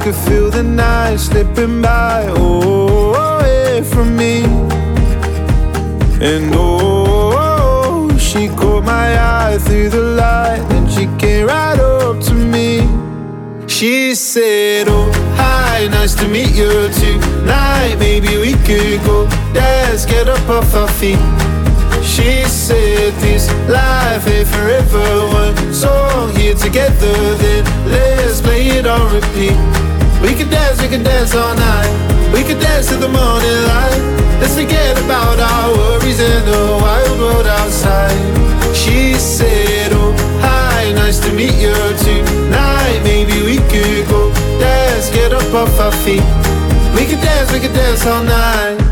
could feel the night slipping by, oh, away from me. And oh, she caught my eye through the light, and she came right up to me. She said, oh, hi, nice to meet you tonight. Maybe we could go dance, get up off our feet. She said, this life ain't forever. One song here together, then let's play it on repeat. We can dance all night. We can dance till the morning light. Let's forget about our worries and the wild world outside. She said, oh, hi, nice to meet you tonight. Maybe we could go dance, get up off our feet. We can dance all night.